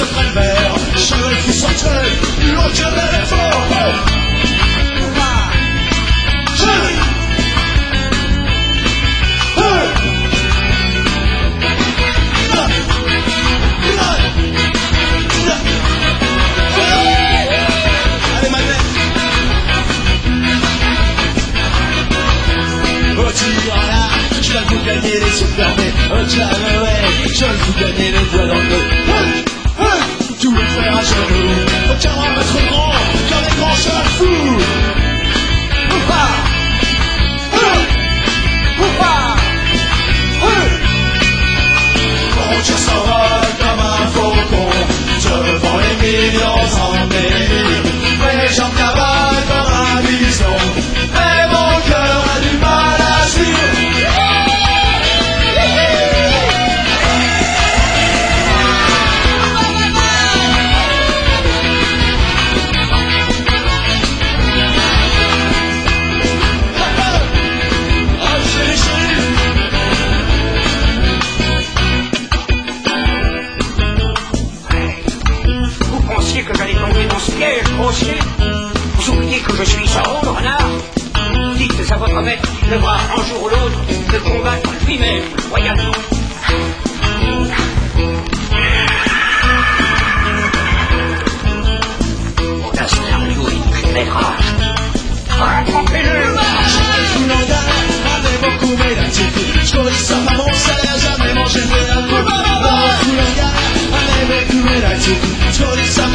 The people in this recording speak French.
se prévère, cheval qui s'entraîne, l'autre jamais l'effort. Allez ma tête. Oh tu là, je viens de vous gagner les yeux fermés. Oh tu ouais, je viens de vous gagner les doigts dans le nez. Tout le faire à genoux. Aucun bras pas trop grand, car les grands chevals fous. Oupa! Oupa! Mon Dieu s'envole comme un faucon devant les millions ennemis. Mes jambes cavalent dans la vision, mais mon cœur a du mal à suivre. Que j'allais tomber dans ce piège grossier. Vous oubliez que je suis Sauron, renard. Dites à votre maître qu'il devra un jour ou l'autre me combattre lui-même, royalement. Audace d'Armouille, belle rage. Rattrapez-le! Avait beaucoup mais la petite. Je connais ça, maman, ça n'a jamais mangé de la coupe. Avait beaucoup mais la petite. Je connais ça.